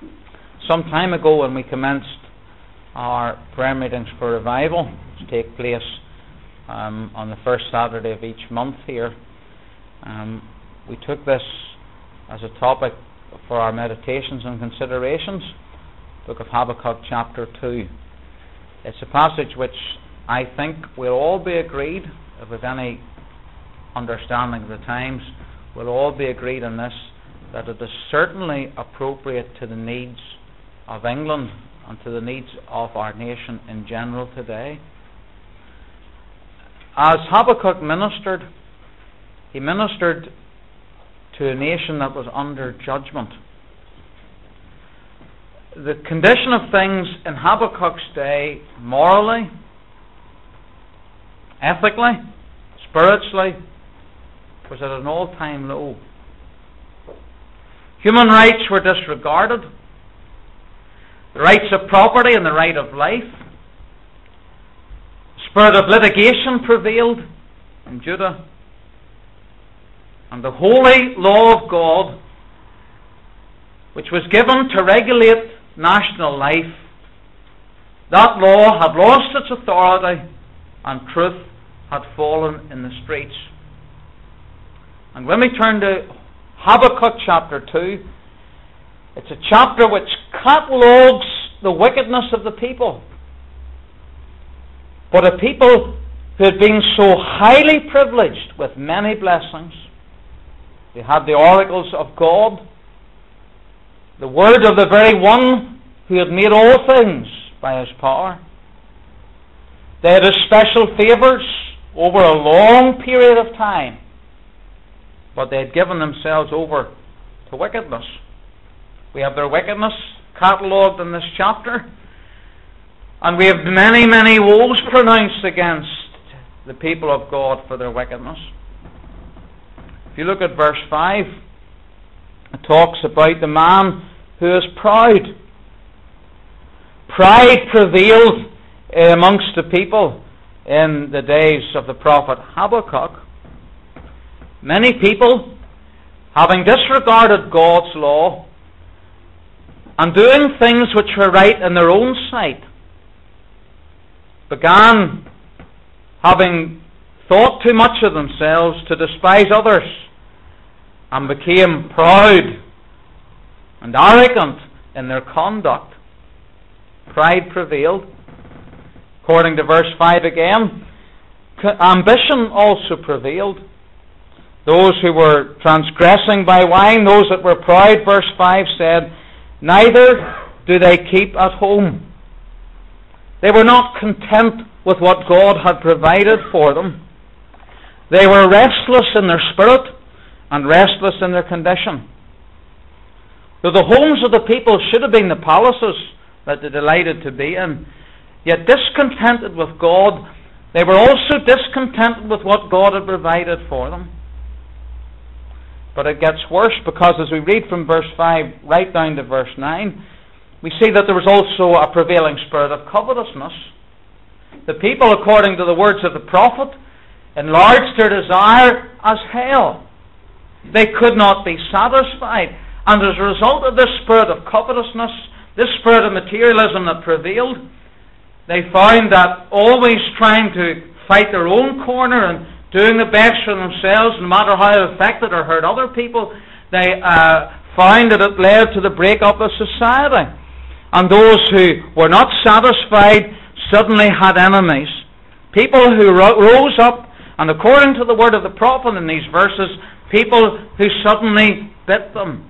Some time ago, when we commenced our prayer meetings for revival, which take place on the first Saturday of each month here, we took this as a topic for our meditations and considerations. Book of Habakkuk, chapter 2. It's a passage which I think we'll all be agreed, if we've any understanding of the times, we'll all be agreed on this, that it is certainly appropriate to the needs of England and to the needs of our nation in general today. As Habakkuk ministered, he ministered to a nation that was under judgment. The condition of things in Habakkuk's day, morally, ethically, spiritually, was at an all-time low. Human rights were disregarded. The rights of property and the right of life. The spirit of litigation prevailed in Judah. And the holy law of God, which was given to regulate national life, that law had lost its authority and truth had fallen in the streets. And when we turn to Habakkuk chapter 2, it's a chapter which catalogues the wickedness of the people. But a people who had been so highly privileged with many blessings. They had the oracles of God, the word of the very one who had made all things by his power. They had his special favours over a long period of time, but they had given themselves over to wickedness. We have their wickedness catalogued in this chapter, and we have many, many woes pronounced against the people of God for their wickedness. If you look at verse 5, it talks about the man who is proud. Pride prevailed amongst the people in the days of the prophet Habakkuk. Many people, having disregarded God's law and doing things which were right in their own sight, began, having thought too much of themselves, to despise others, and became proud and arrogant in their conduct. Pride prevailed. According to verse 5 again, ambition also prevailed. Those who were transgressing by wine, those that were proud, verse 5 said, neither do they keep at home. They were not content with what God had provided for them. They were restless in their spirit and restless in their condition. Though the homes of the people should have been the palaces that they delighted to be in, yet discontented with God, they were also discontented with what God had provided for them. But it gets worse, because as we read from verse 5 right down to verse 9, we see that there was also a prevailing spirit of covetousness. The people, according to the words of the prophet, enlarged their desire as hell. They could not be satisfied. And as a result of this spirit of covetousness, this spirit of materialism that prevailed, they found that always trying to fight their own corner and doing the best for themselves, no matter how it affected or hurt other people, they found that it led to the breakup of society. And those who were not satisfied suddenly had enemies. People who rose up, and according to the word of the prophet in these verses, people who suddenly bit them.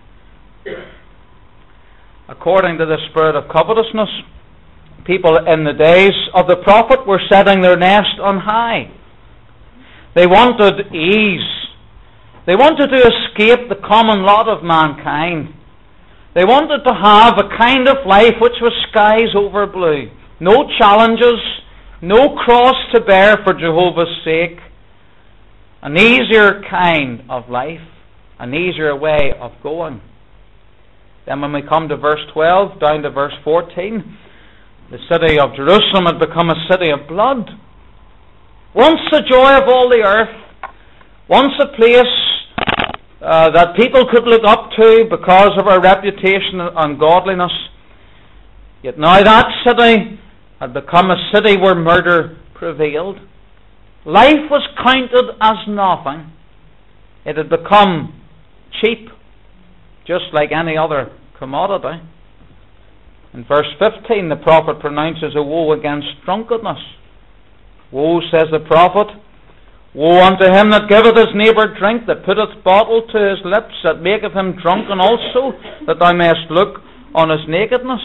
According to the spirit of covetousness, people in the days of the prophet were setting their nest on high. They wanted ease. They wanted to escape the common lot of mankind. They wanted to have a kind of life which was skies over blue. No challenges, no cross to bear for Jehovah's sake. An easier kind of life, an easier way of going. Then when we come to verse 12 down to verse 14, the city of Jerusalem had become a city of blood. Once the joy of all the earth, once a place that people could look up to because of her reputation and godliness. Yet now that city had become a city where murder prevailed. Life was counted as nothing. It had become cheap, just like any other commodity. In verse 15, the prophet pronounces a woe against drunkenness. Woe, says the prophet, woe unto him that giveth his neighbour drink, that putteth bottle to his lips, that maketh him drunken also, that thou mayest look on his nakedness.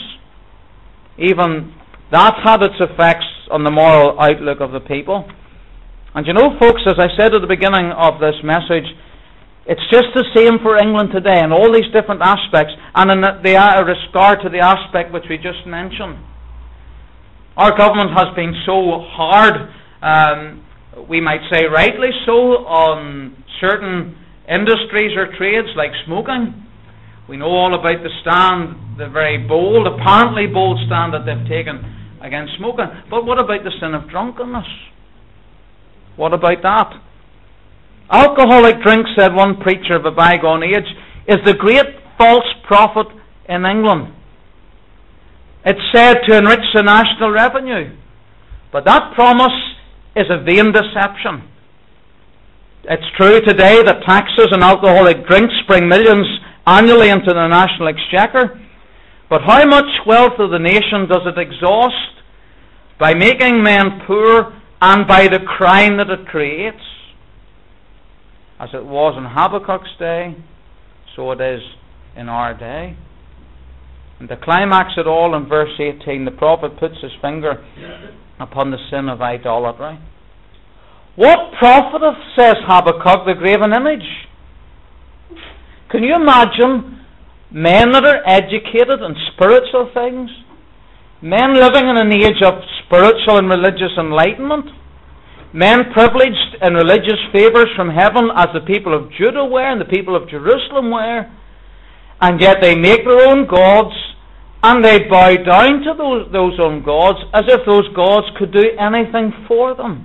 Even that had its effects on the moral outlook of the people. And you know, folks, as I said at the beginning of this message, it's just the same for England today in all these different aspects, and in regard to the aspect which we just mentioned. Our government has been so hard, we might say rightly so, on certain industries or trades like smoking. We know all about the stand, the very bold, apparently bold stand that they've taken against smoking. But what about the sin of drunkenness? What about that? Alcoholic drink, said one preacher of a bygone age, is the great false prophet in England. It's said to enrich the national revenue. But that promise is a vain deception. It's true today that taxes on alcoholic drinks bring millions annually into the national exchequer. But how much wealth of the nation does it exhaust by making men poor and by the crime that it creates? As it was in Habakkuk's day, so it is in our day. And to climax it all in verse 18, the prophet puts his finger upon the sin of idolatry. What profiteth, says Habakkuk, the graven image? Can you imagine men that are educated in spiritual things, men living in an age of spiritual and religious enlightenment, men privileged in religious favours from heaven as the people of Judah were and the people of Jerusalem were, and yet they make their own gods and they bow down to those own gods as if those gods could do anything for them.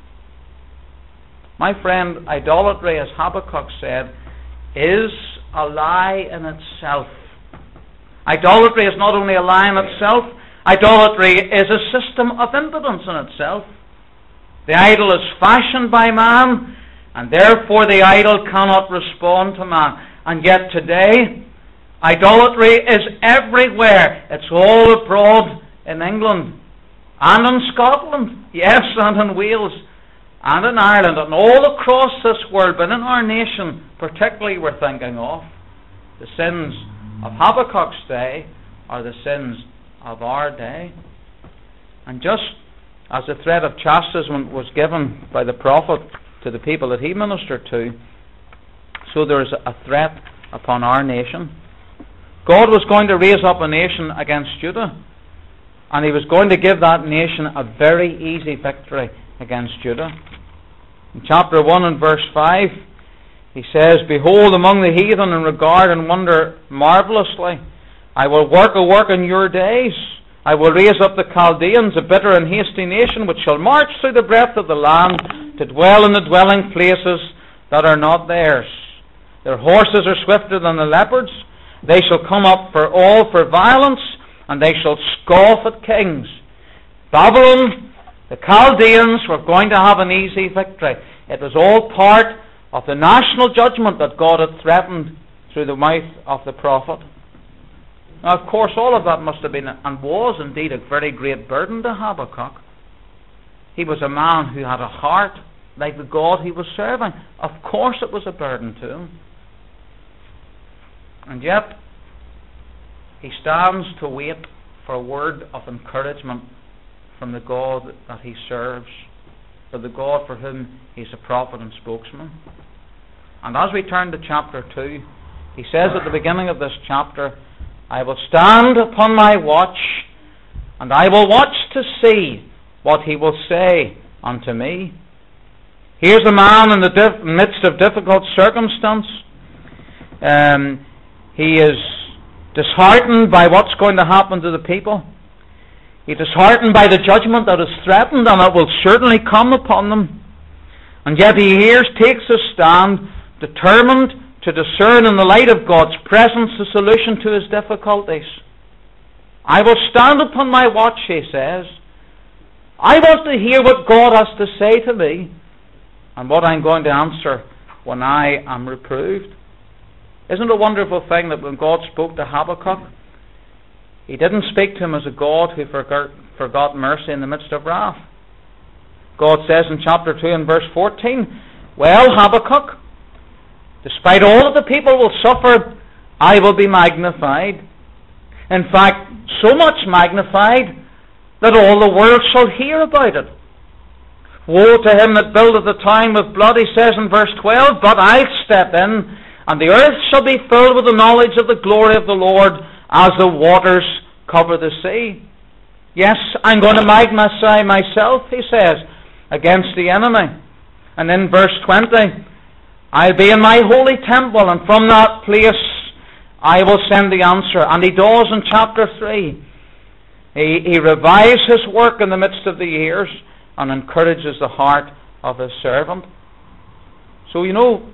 My friend, idolatry, as Habakkuk said, is a lie in itself. Idolatry is not only a lie in itself, idolatry is a system of impotence in itself. The idol is fashioned by man, and therefore the idol cannot respond to man. And yet today, idolatry is everywhere. It's all abroad in England, and in Scotland, yes, and in Wales, and in Ireland, and all across this world, but in our nation particularly we're thinking of. The sins of Habakkuk's day are the sins of our day. And just as the threat of chastisement was given by the prophet to the people that he ministered to, so there is a threat upon our nation. God was going to raise up a nation against Judah, and he was going to give that nation a very easy victory against Judah. In chapter 1 and verse 5, he says, Behold, among the heathen in regard and wonder marvellously, I will work a work in your days. I will raise up the Chaldeans, a bitter and hasty nation, which shall march through the breadth of the land, to dwell in the dwelling places that are not theirs. Their horses are swifter than the leopards. They shall come up for violence, and they shall scoff at kings. Babylon, the Chaldeans, were going to have an easy victory. It was all part of the national judgment that God had threatened through the mouth of the prophet. Now, of course, all of that must have been, and was indeed, a very great burden to Habakkuk. He was a man who had a heart like the God he was serving. Of course it was a burden to him. And yet, he stands to wait for a word of encouragement from the God that he serves, for the God for whom he's a prophet and spokesman. And as we turn to chapter 2, he says at the beginning of this chapter, I will stand upon my watch, and I will watch to see what he will say unto me. Here's a man in the midst of difficult circumstance. He is disheartened by what's going to happen to the people. He's disheartened by the judgment that is threatened, and it will certainly come upon them. And yet he takes a stand, determined to discern in the light of God's presence the solution to his difficulties. I will stand upon my watch, he says. I want to hear what God has to say to me and what I'm going to answer when I am reproved. Isn't it a wonderful thing that when God spoke to Habakkuk, he didn't speak to him as a God who forgot mercy in the midst of wrath. God says in chapter 2 and verse 14, well, Habakkuk, despite all that the people will suffer, I will be magnified. In fact, so much magnified that all the world shall hear about it. Woe to him that buildeth a town with blood, he says in verse 12, but I'll step in, and the earth shall be filled with the knowledge of the glory of the Lord, as the waters cover the sea. Yes, I'm going to magnify myself, he says, against the enemy. And in verse 20, I'll be in my holy temple, and from that place I will send the answer. And he does in chapter 3. He revives his work in the midst of the years and encourages the heart of his servant. So,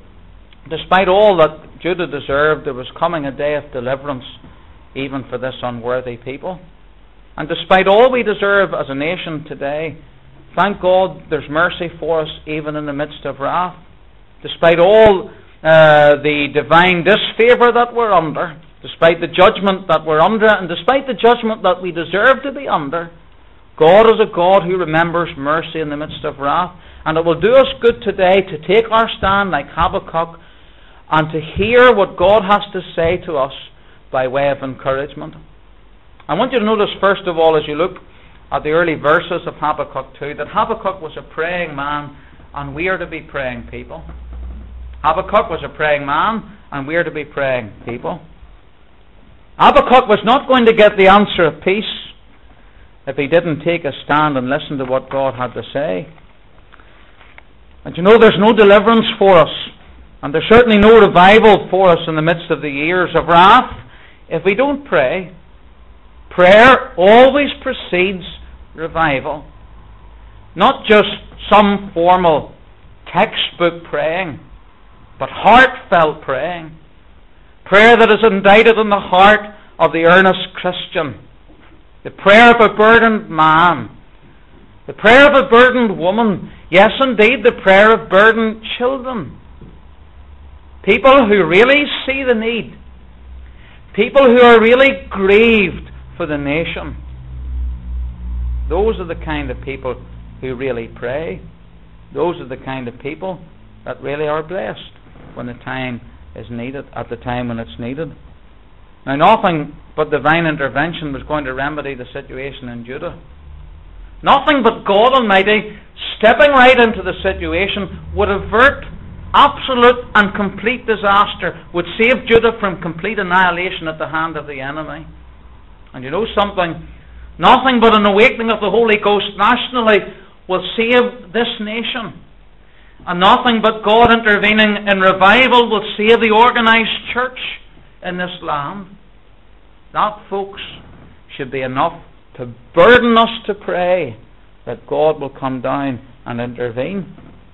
despite all that Judah deserved, there was coming a day of deliverance even for this unworthy people. And despite all we deserve as a nation today, thank God there's mercy for us even in the midst of wrath. Despite all the divine disfavour that we're under, despite the judgment that we're under, and despite the judgment that we deserve to be under, God is a God who remembers mercy in the midst of wrath. And it will do us good today to take our stand like Habakkuk and to hear what God has to say to us by way of encouragement. I want you to notice, first of all, as you look at the early verses of Habakkuk 2, that Habakkuk was a praying man, and we are to be praying people. Habakkuk was a praying man, and we are to be praying people. Habakkuk was not going to get the answer of peace if he didn't take a stand and listen to what God had to say. And there's no deliverance for us, and there's certainly no revival for us in the midst of the years of wrath if we don't pray. Prayer always precedes revival. Not just some formal textbook praying, but heartfelt praying. Prayer that is indicted in the heart of the earnest Christian. The prayer of a burdened man. The prayer of a burdened woman. Yes, indeed, the prayer of burdened children. People who really see the need. People who are really grieved for the nation. Those are the kind of people who really pray. Those are the kind of people that really are blessed when the time is needed, at the time when it's needed. Now, nothing but divine intervention was going to remedy the situation in Judah. Nothing but God Almighty stepping right into the situation would avert absolute and complete disaster, would save Judah from complete annihilation at the hand of the enemy. And you know something? Nothing but an awakening of the Holy Ghost nationally will save this nation. And nothing but God intervening in revival will save the organized church in this land. That, folks, should be enough to burden us to pray that God will come down and intervene.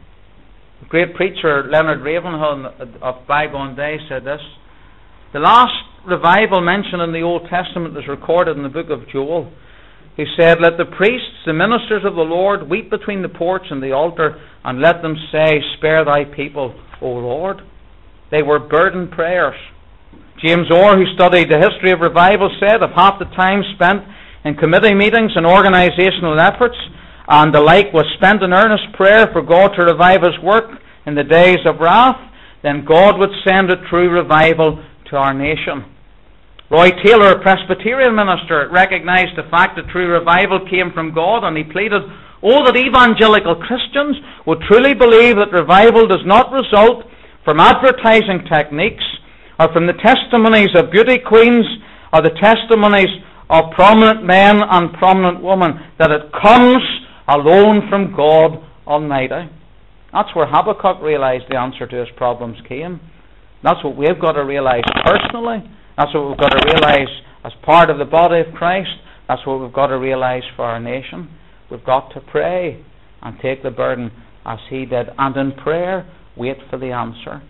The great preacher Leonard Ravenhill of bygone days said this: the last revival mentioned in the Old Testament is recorded in the book of Joel. He said, let the priests, the ministers of the Lord, weep between the porch and the altar, and let them say, spare thy people, O Lord. They were burdened prayers. James Orr, who studied the history of revival, said, if half the time spent in committee meetings and organizational efforts and the like was spent in earnest prayer for God to revive his work in the days of wrath, then God would send a true revival to our nation. Roy Taylor, a Presbyterian minister, recognized the fact that true revival came from God, and he pleaded, oh, that evangelical Christians would truly believe that revival does not result from advertising techniques or from the testimonies of beauty queens or the testimonies of prominent men and prominent women, that it comes alone from God Almighty. That's where Habakkuk realized the answer to his problems came. That's what we've got to realize personally. That's what we've got to realize as part of the body of Christ. That's what we've got to realize for our nation. We've got to pray and take the burden as he did. And in prayer, wait for the answer.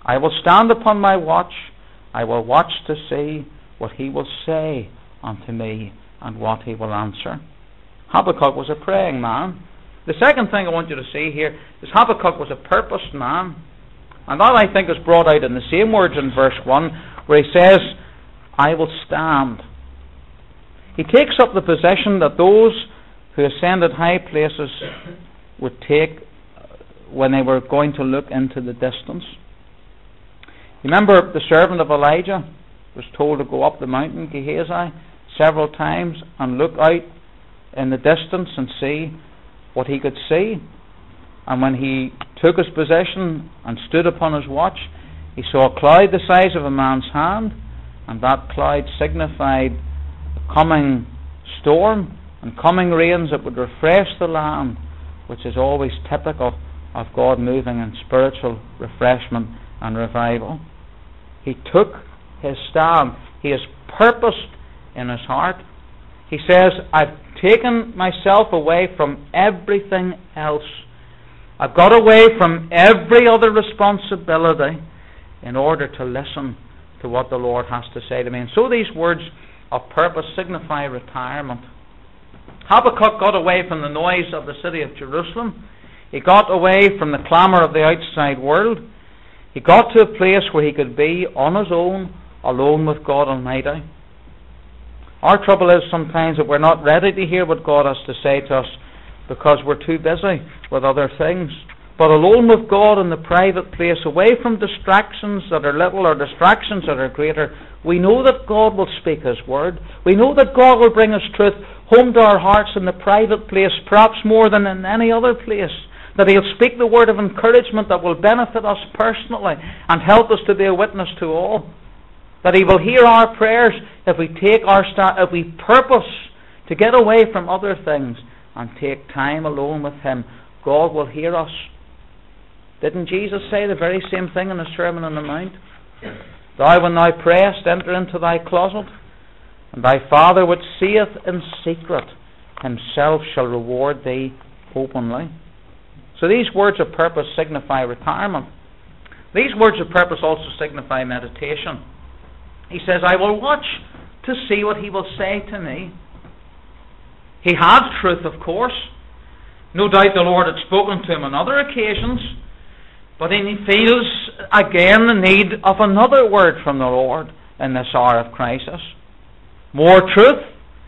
I will stand upon my watch. I will watch to see what he will say unto me and what he will answer. Habakkuk was a praying man. The second thing I want you to see here is Habakkuk was a purposed man. And that, I think, is brought out in the same words in verse 1, where he says, I will stand. He takes up the position that those who ascended high places would take when they were going to look into the distance. Remember, the servant of Elijah was told to go up the mountain, Gehazi, several times and look out in the distance and see what he could see. And when he took his position and stood upon his watch, he saw a cloud the size of a man's hand, and that cloud signified a coming storm and coming rains that would refresh the land, which is always typical of God moving in spiritual refreshment and revival. He took his stand. He is purposed in his heart. He says, I've taken myself away from everything else. I've got away from every other responsibility in order to listen to what the Lord has to say to me. And so these words of purpose signify retirement. Habakkuk got away from the noise of the city of Jerusalem. He got away from the clamour of the outside world. He got to a place where he could be on his own, alone with God Almighty. Our trouble is sometimes that we're not ready to hear what God has to say to us because we're too busy with other things. But alone with God in the private place, away from distractions that are little or distractions that are greater, we know that God will speak His word. We know that God will bring His truth home to our hearts in the private place, perhaps more than in any other place. That He'll speak the word of encouragement that will benefit us personally and help us to be a witness to all. That He will hear our prayers if we take if we purpose to get away from other things and take time alone with Him. God will hear us. Didn't Jesus say the very same thing in the Sermon on the Mount? Thou, when thou prayest, enter into thy closet, and thy Father which seeth in secret Himself shall reward thee openly. So these words of purpose signify retirement. These words of purpose also signify meditation. He says, I will watch to see what He will say to me. He has truth, of course. No doubt the Lord had spoken to him on other occasions, but he feels again the need of another word from the Lord in this hour of crisis. More truth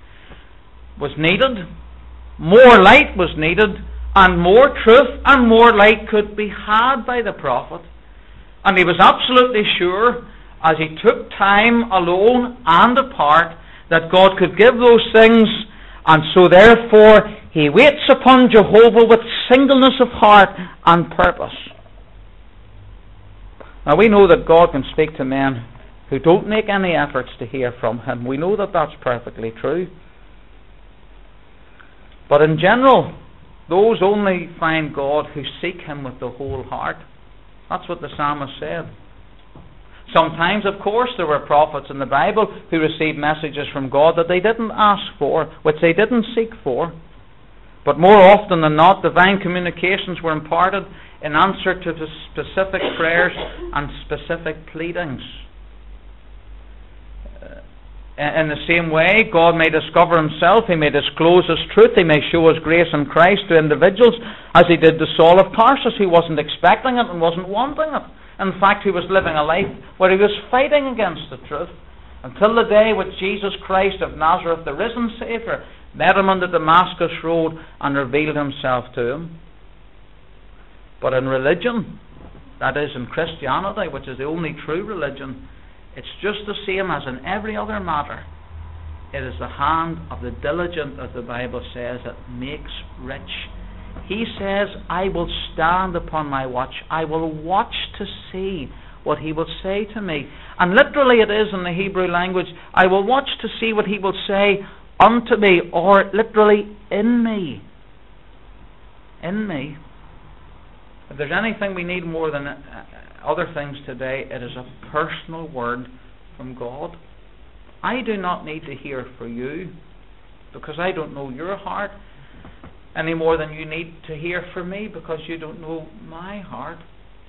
was needed, more light was needed, and more truth and more light could be had by the prophet. And he was absolutely sure, as he took time alone and apart, that God could give those things, and so therefore he waits upon Jehovah with singleness of heart and purpose. Now we know that God can speak to men who don't make any efforts to hear from Him. We know that that's perfectly true. But in general, those only find God who seek Him with the whole heart. That's what the psalmist said. Sometimes, of course, there were prophets in the Bible who received messages from God that they didn't ask for, which they didn't seek for. But more often than not, divine communications were imparted in answer to specific prayers and specific pleadings. In the same way, God may discover Himself, He may disclose His truth, He may show His grace in Christ to individuals, as He did to Saul of Tarsus, who wasn't expecting it and wasn't wanting it. In fact, he was living a life where he was fighting against the truth, until the day which Jesus Christ of Nazareth, the risen Saviour, met him on the Damascus road and revealed Himself to him. But in religion, that is in Christianity, which is the only true religion, it's just the same as in every other matter. It is the hand of the diligent, as the Bible says, that makes rich. He says, I will stand upon my watch. I will watch to see what He will say to me. And literally it is in the Hebrew language, I will watch to see what He will say unto me, or literally in me. In me. If there's anything we need more than other things today, it is a personal word from God. I do not need to hear for you, because I don't know your heart, any more than you need to hear from me, because you don't know my heart.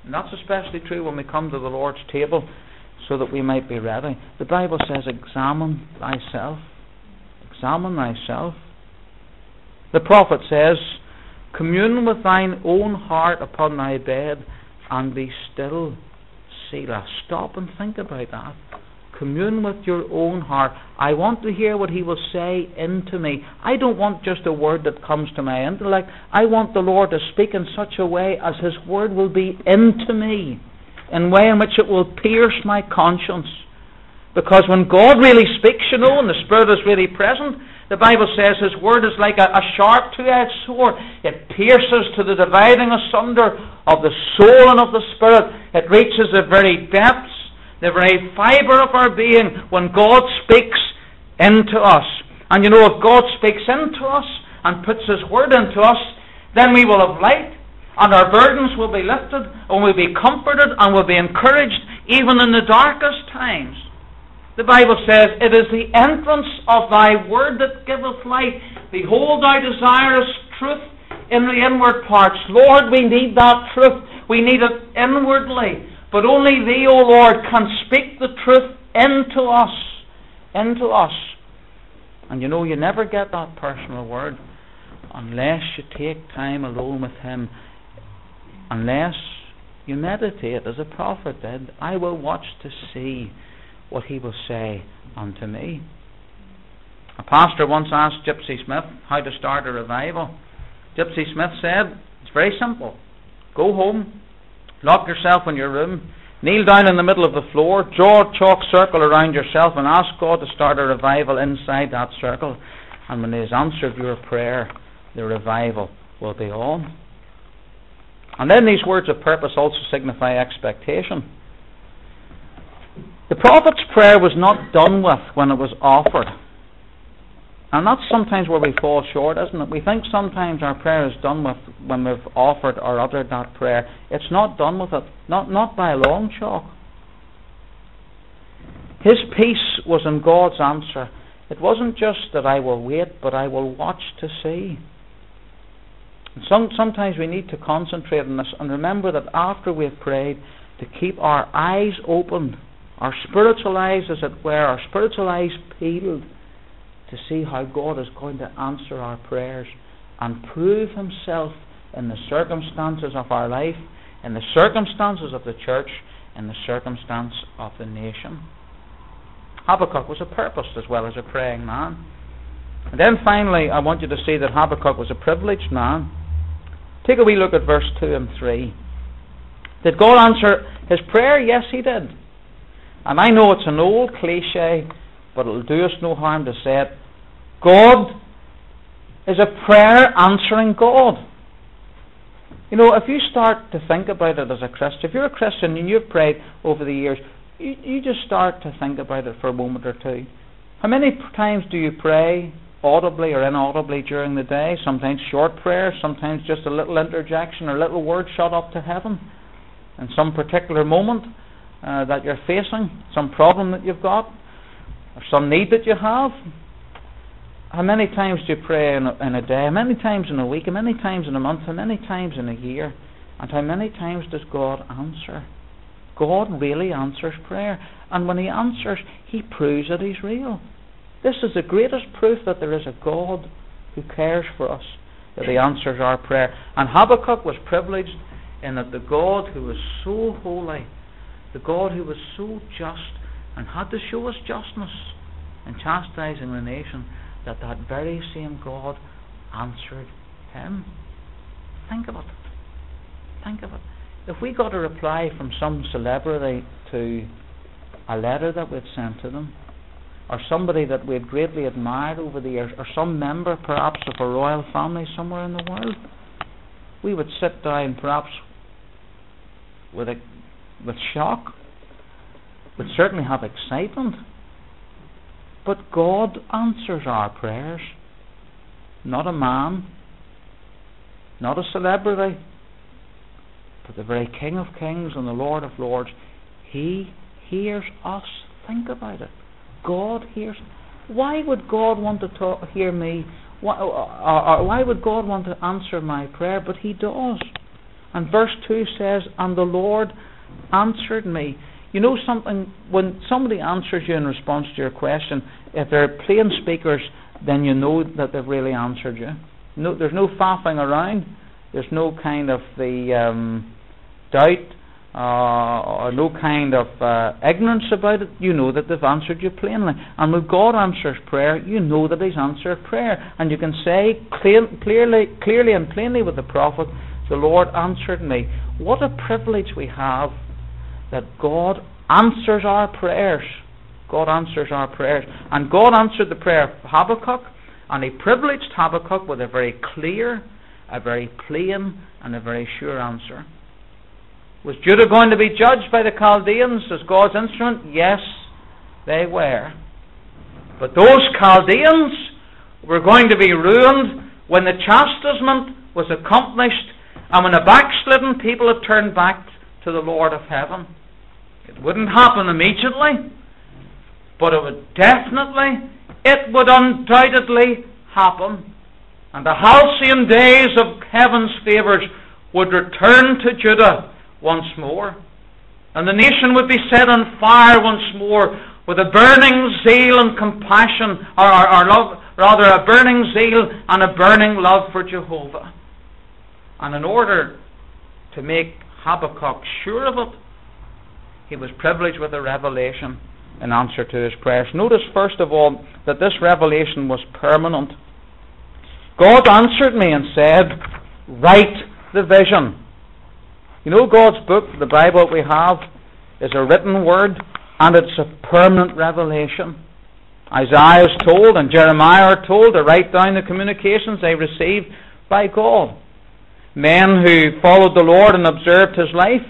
And that's especially true when we come to the Lord's table, so that we might be ready. The Bible says, examine thyself. Examine thyself. The prophet says, commune with thine own heart upon thy bed, and be still. Selah. Stop and think about that. Commune with your own heart. I want to hear what he will say into me. I don't want just a word that comes to my intellect. I want the Lord to speak in such a way as his word will be into me, in a way in which it will pierce my conscience. Because when God really speaks, and the Spirit is really present, the Bible says his word is like a sharp two-edged sword. It pierces to the dividing asunder of the soul and of the spirit. It reaches the very depths, the very fibre of our being, when God speaks into us. And if God speaks into us and puts his word into us, then we will have light, and our burdens will be lifted, and we'll be comforted, and we'll be encouraged even in the darkest times. The Bible says, it is the entrance of thy word that giveth light. Behold, thou desirest truth in the inward parts. Lord, we need that truth. We need it inwardly. But only thee, O Lord, can speak the truth into us. Into us. And you never get that personal word unless you take time alone with him. Unless you meditate, as a prophet did. I will watch to see what he will say unto me. A pastor once asked Gypsy Smith how to start a revival. Gypsy Smith said, it's very simple. Go home, lock yourself in your room, kneel down in the middle of the floor, draw a chalk circle around yourself, and ask God to start a revival inside that circle. And when he has answered your prayer, the revival will be on. And then these words of purpose also signify expectation. The prophet's prayer was not done with when it was offered. And that's sometimes where we fall short, isn't it? We think sometimes our prayer is done with when we've offered or uttered that prayer. It's not done with it. Not by a long chalk. His peace was in God's answer. It wasn't just that I will wait, but I will watch to see. Sometimes we need to concentrate on this and remember that after we've prayed, to keep our eyes open, our spiritual eyes, as it were, our spiritual eyes peeled, to see how God is going to answer our prayers and prove himself in the circumstances of our life, in the circumstances of the church, in the circumstance of the nation. Habakkuk was a purposed as well as a praying man. And then finally, I want you to see that Habakkuk was a privileged man. Take a wee look at verse 2 and 3. Did God answer his prayer? Yes, he did. And I know it's an old cliche, but it'll do us no harm to say it. God is a prayer answering God. If you start to think about it as a Christian, if you're a Christian and you've prayed over the years, you just start to think about it for a moment or two. How many times do you pray audibly or inaudibly during the day? Sometimes short prayers, sometimes just a little interjection or a little word shot up to heaven in some particular moment that you're facing, some problem that you've got, or some need that you have. How many times do you pray in a day? How many times in a week? How many times in a month? How many times in a year? And how many times does God answer? God really answers prayer. And when he answers, he proves that he's real. This is the greatest proof that there is a God who cares for us, that he answers our prayer. And Habakkuk was privileged in that the God who was so holy, the God who was so just and had to show us justness in chastising the nation, that very same God answered him. Think of it. Think of it. If we got a reply from some celebrity to a letter that we'd sent to them, or somebody that we had greatly admired over the years, or some member perhaps of a royal family somewhere in the world, we would sit down perhaps with shock, would certainly have excitement. But God answers our prayers. Not a man, not a celebrity, but the very King of Kings and the Lord of Lords. He hears us. Think about it. God hears. Why would God want to hear me? Why would God want to answer my prayer? But he does. And verse 2 says, and the Lord answered me. You know something, when somebody answers you in response to your question, if they're plain speakers, then you know that they've really answered you. No, there's no faffing around. There's no kind of the doubt or no kind of ignorance about it. You know that they've answered you plainly. And when God answers prayer, you know that He's answered prayer. And you can say clearly and plainly with the prophet, the Lord answered me. What a privilege we have that God answers our prayers. God answers our prayers. And God answered the prayer of Habakkuk, and He privileged Habakkuk with a very clear, a very plain, and a very sure answer. Was Judah going to be judged by the Chaldeans as God's instrument? Yes, they were. But those Chaldeans were going to be ruined when the chastisement was accomplished and when the backslidden people had turned back to the Lord of heaven. It wouldn't happen immediately, but it would undoubtedly happen. And the halcyon days of heaven's favours would return to Judah once more. And the nation would be set on fire once more with a burning zeal and compassion, or love, rather a burning zeal and a burning love for Jehovah. And in order to make Habakkuk sure of it, he was privileged with a revelation in answer to his prayers. Notice first of all that this revelation was permanent. God answered me and said, write the vision. You know, God's book, the Bible that we have, is a written word, and it's a permanent revelation. Isaiah is told and Jeremiah are told to write down the communications they received by God. Men who followed the Lord and observed His life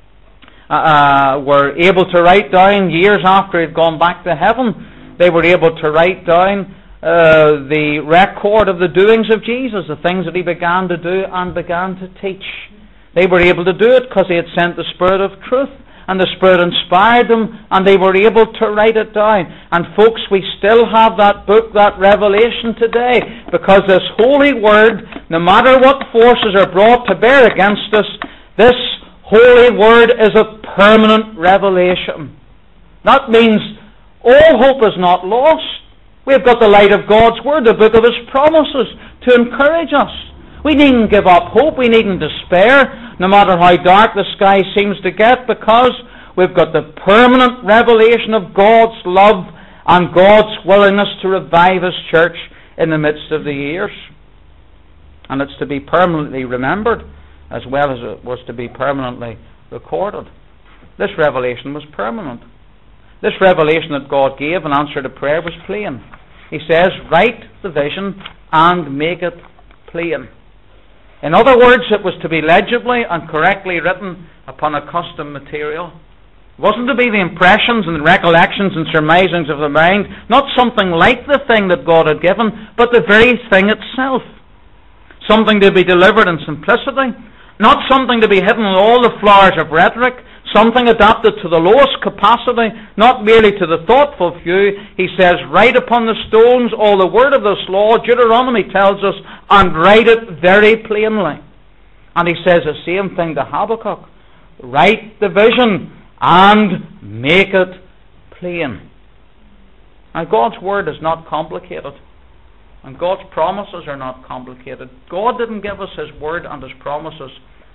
were able to write down years after He had gone back to heaven. They were able to write down the record of the doings of Jesus, the things that He began to do and began to teach. They were able to do it because He had sent the Spirit of truth, and the Spirit inspired them, and they were able to write it down. And folks, we still have that book, that revelation today, because this holy word, no matter what forces are brought to bear against us, this holy word is a permanent revelation. That means all hope is not lost. We've got the light of God's word, the book of His promises, to encourage us. We needn't give up hope. We needn't despair, no matter how dark the sky seems to get, because we've got the permanent revelation of God's love and God's willingness to revive His church in the midst of the years. And it's to be permanently remembered as well as it was to be permanently recorded. This revelation was permanent. This revelation that God gave in answer to prayer was plain. He says, write the vision and make it plain. In other words, it was to be legibly and correctly written upon a custom material. It wasn't to be the impressions and recollections and surmisings of the mind, not something like the thing that God had given, but the very thing itself. Something to be delivered in simplicity, not something to be hidden in all the flowers of rhetoric, something adapted to the lowest capacity, not merely to the thoughtful few. He says, write upon the stones all the word of this law, Deuteronomy tells us, and write it very plainly. And he says the same thing to Habakkuk. Write the vision and make it plain. Now, God's word is not complicated. And God's promises are not complicated. God didn't give us His word and His promises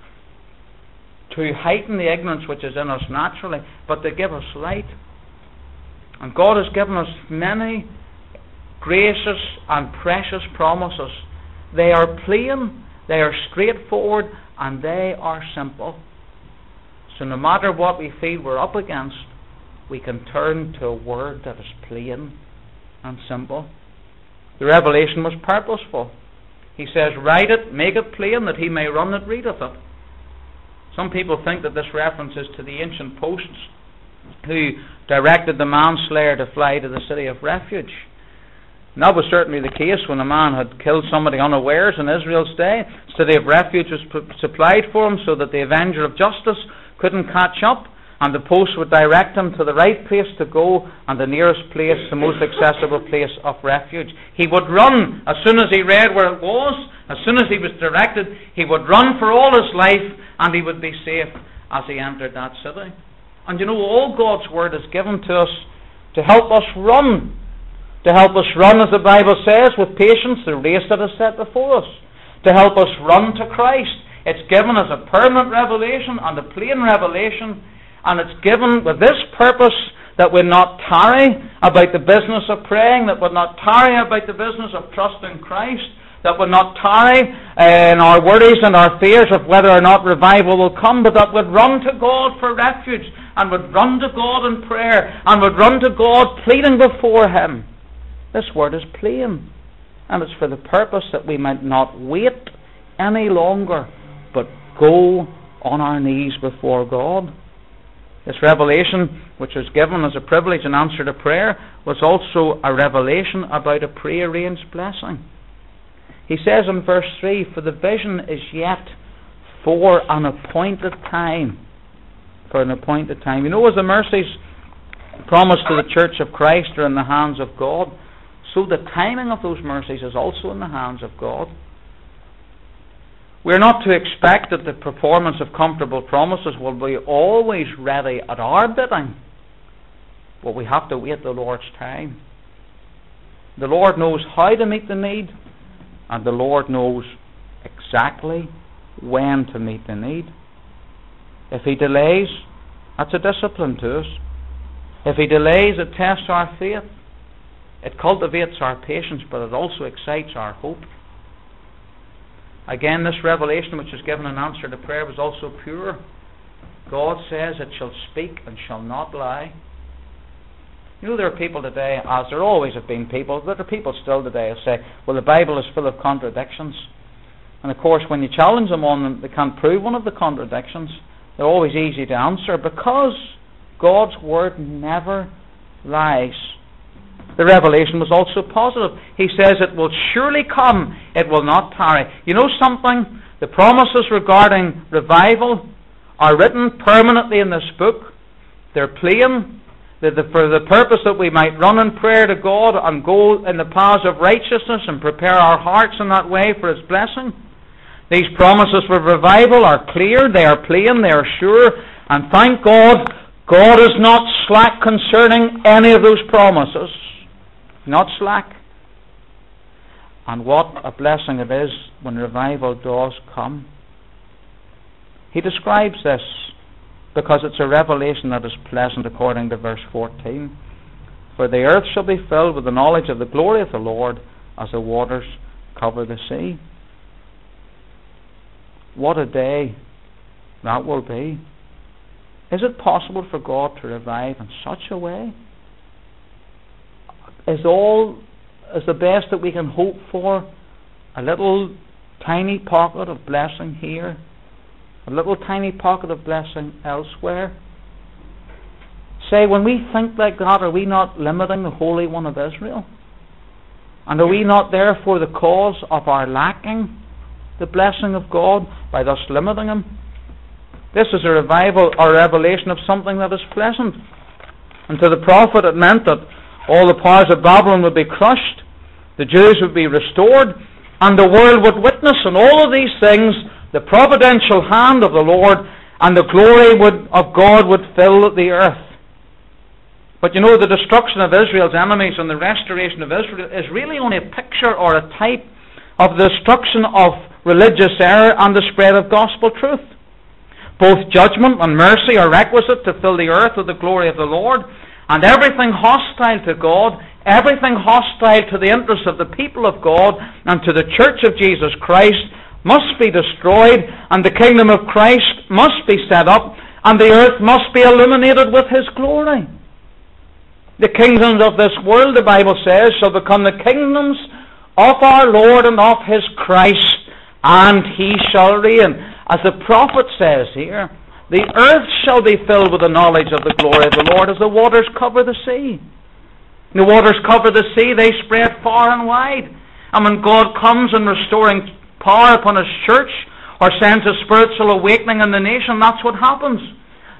to heighten the ignorance which is in us naturally, but to give us light. And God has given us many gracious and precious promises. They are plain, they are straightforward, and they are simple. So no matter what we feel we're up against, we can turn to a word that is plain and simple. The revelation was purposeful. He says, write it, make it plain, that he may run that readeth it. Some people think that this reference is to the ancient posts who directed the manslayer to fly to the city of refuge. And that was certainly the case when a man had killed somebody unawares in Israel's day. The city of refuge was supplied for him so that the avenger of justice couldn't catch up. and the post would direct him to the right place to go and the nearest place, the most accessible place of refuge. He would run as soon as he read where it was, as soon as he was directed, he would run for all his life, and he would be safe as he entered that city. And you know, all God's Word is given to us to help us run. To help us run, as the Bible says, with patience, the race that is set before us. To help us run to Christ. It's given as a permanent revelation and a plain revelation, and it's given with this purpose that we not tarry about the business of praying, that we not tarry about the business of trusting Christ, that we not tarry in our worries and our fears of whether or not revival will come, but that we'd run to God for refuge, and would run to God in prayer, and would run to God pleading before Him. This word is plain, and it's for the purpose that we might not wait any longer, but go on our knees before God. This revelation, which was given as a privilege in answer to prayer, was also a revelation about a prearranged blessing. He says in verse 3, "For the vision is yet for an appointed time." For an appointed time. You know, as the mercies promised to the Church of Christ are in the hands of God, so the timing of those mercies is also in the hands of God. We're not to expect that the performance of comfortable promises will be always ready at our bidding, but we have to wait the Lord's time. The Lord knows how to meet the need, and the Lord knows exactly when to meet the need. If He delays, that's a discipline to us. If He delays, it tests our faith. It cultivates our patience, but it also excites our hope. Again, this revelation which is given in answer to prayer was also pure. God says it shall speak and shall not lie. You know, there are people today, as there always have been people, there are people still today who say, well, the Bible is full of contradictions. And of course, when you challenge them on them, they can't prove one of the contradictions. They're always easy to answer, because God's Word never lies. The revelation was also positive. He says it will surely come, it will not tarry. You know something? The promises regarding revival are written permanently in this book. They're plain. For the purpose that we might run in prayer to God and go in the paths of righteousness and prepare our hearts in that way for His blessing. These promises for revival are clear, they are plain, they are sure, and thank God, God is not slack concerning any of those promises. Not slack. And what a blessing it is when revival does come. He describes this because it's a revelation that is pleasant, according to verse 14. "For the earth shall be filled with the knowledge of the glory of the Lord, as the waters cover the sea." What a day that will be. Is it possible for God to revive in such a way? Is the best that we can hope for a little tiny pocket of blessing here, a little tiny pocket of blessing elsewhere? Say, when we think like that, are we not limiting the Holy One of Israel? And are we not therefore the cause of our lacking the blessing of God by thus limiting Him? This is a revival or revelation of something that is pleasant. And to the prophet it meant that all the powers of Babylon would be crushed, the Jews would be restored, and the world would witness. And all of these things, the providential hand of the Lord and the glory of God would fill the earth. But you know, the destruction of Israel's enemies and the restoration of Israel is really only a picture or a type of the destruction of religious error and the spread of gospel truth. Both judgment and mercy are requisite to fill the earth with the glory of the Lord, and everything hostile to God, everything hostile to the interests of the people of God and to the Church of Jesus Christ must be destroyed, and the kingdom of Christ must be set up, and the earth must be illuminated with His glory. The kingdoms of this world, the Bible says, shall become the kingdoms of our Lord and of His Christ, and He shall reign. As the prophet says here, the earth shall be filled with the knowledge of the glory of the Lord as the waters cover the sea. The waters cover the sea, they spread far and wide. And when God comes in restoring power upon His church, or sends a spiritual awakening in the nation, that's what happens.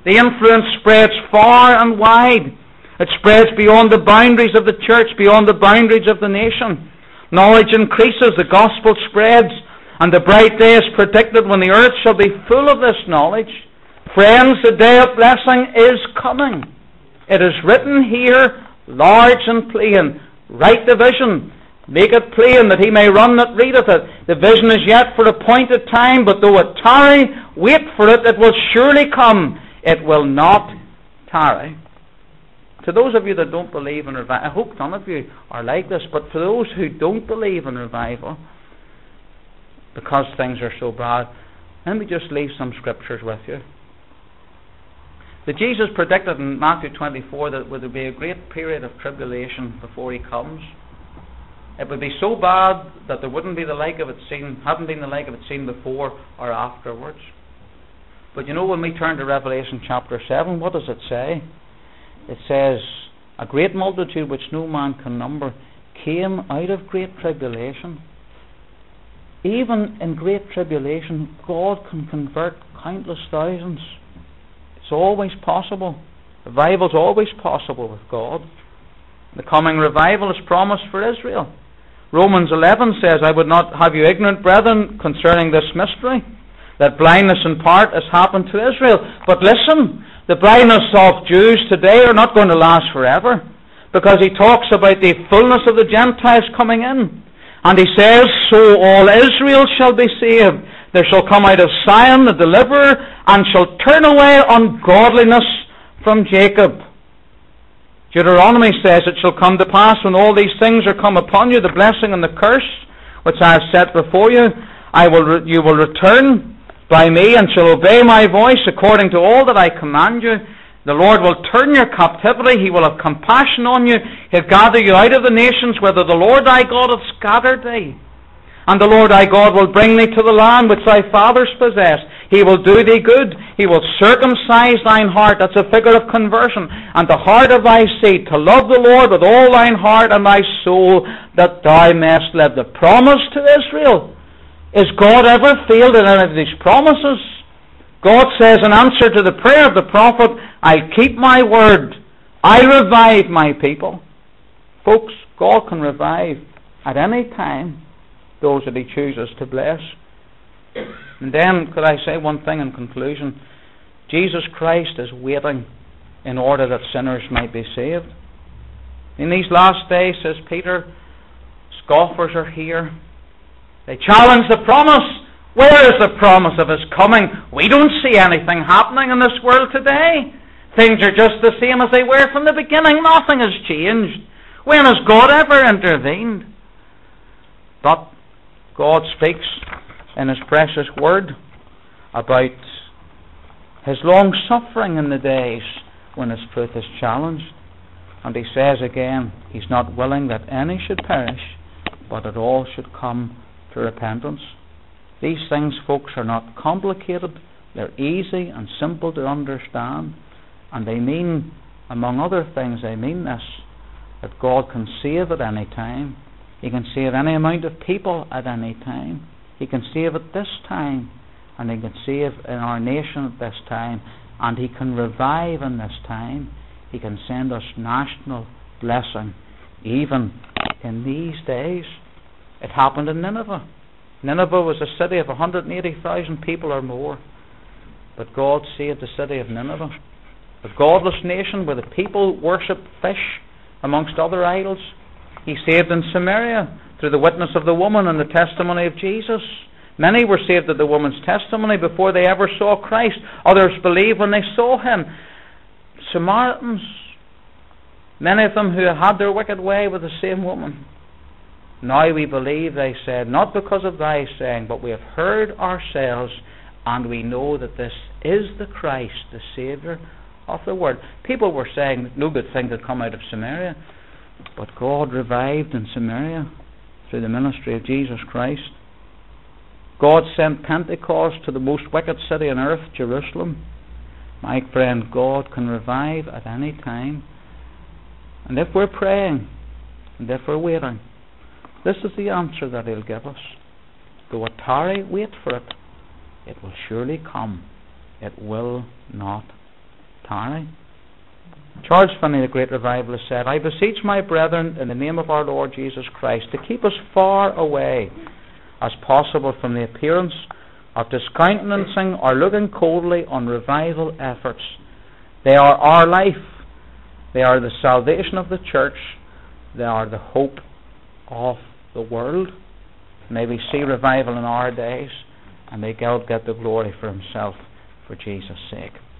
The influence spreads far and wide. It spreads beyond the boundaries of the church, beyond the boundaries of the nation. Knowledge increases, the gospel spreads, and the bright day is predicted when the earth shall be full of this knowledge. Friends, the day of blessing is coming. It is written here, large and plain. Write the vision. Make it plain that he may run that readeth it. The vision is yet for appointed time, but though it tarry, wait for it, it will surely come. It will not tarry. To those of you that don't believe in revival, I hope none of you are like this, but for those who don't believe in revival, because things are so bad, let me just leave some scriptures with you. That Jesus predicted in Matthew 24 that there would be a great period of tribulation before he comes. It would be so bad that there wouldn't be the like of it seen, hadn't been the like of it seen before or afterwards. But you know, when we turn to Revelation chapter 7, what does it say? It says, a great multitude which no man can number came out of great tribulation. Even in great tribulation, God can convert countless thousands. It's always possible. Revival is always possible with God. The coming revival is promised for Israel. Romans 11 says, I would not have you ignorant, brethren, concerning this mystery, that blindness in part has happened to Israel. But listen, the blindness of Jews today are not going to last forever, because he talks about the fullness of the Gentiles coming in. And he says, so all Israel shall be saved. There shall come out of Zion the deliverer, and shall turn away ungodliness from Jacob. Deuteronomy says, it shall come to pass when all these things are come upon you, the blessing and the curse, which I have set before you, you will return by me, and shall obey my voice according to all that I command you. The Lord will turn your captivity, he will have compassion on you, he'll gather you out of the nations, whither the Lord thy God hath scattered thee. And the Lord thy God will bring thee to the land which thy fathers possessed. He will do thee good. He will circumcise thine heart. That's a figure of conversion. And the heart of thy seed, to love the Lord with all thine heart and thy soul, that thou mayest live. The promise to Israel. Is God ever failed in any of these promises? God says in answer to the prayer of the prophet, I keep my word. I revive my people. Folks, God can revive at any time those that he chooses to bless. And then, could I say one thing in conclusion? Jesus Christ is waiting in order that sinners might be saved. In these last days, says Peter, scoffers are here. They challenge the promise. Where is the promise of his coming? We don't see anything happening in this world today. Things are just the same as they were from the beginning. Nothing has changed. When has God ever intervened? But God speaks in his precious word about his long suffering in the days when his truth is challenged. And he says again, he's not willing that any should perish, but that all should come to repentance. These things, folks, are not complicated. They're easy and simple to understand. And they mean, among other things, they mean this, that God can save at any time. He can save any amount of people at any time. He can save at this time, and he can save in our nation at this time, and he can revive in this time. He can send us national blessing even in these days. It happened in Nineveh. Nineveh was a city of 180,000 people or more, but God saved the city of Nineveh, a godless nation where the people worshipped fish amongst other idols. He saved in Samaria through the witness of the woman and the testimony of Jesus. Many were saved at the woman's testimony before they ever saw Christ. Others believed when they saw him. Samaritans, many of them who had their wicked way with the same woman. Now we believe, they said, not because of thy saying, but we have heard ourselves, and we know that this is the Christ, the Saviour of the world. People were saying that no good thing could come out of Samaria. But God revived in Samaria through the ministry of Jesus Christ. God sent Pentecost to the most wicked city on earth, Jerusalem. My friend, God can revive at any time. And if we're praying, and if we're waiting, this is the answer that he'll give us. Though it tarry, wait for it. It will surely come. It will not tarry. Charles Finney, the great revivalist, said, I beseech my brethren in the name of our Lord Jesus Christ to keep as far away as possible from the appearance of discountenancing or looking coldly on revival efforts. They are our life. They are the salvation of the church. They are the hope of the world. May we see revival in our days, and may God get the glory for himself, for Jesus' sake.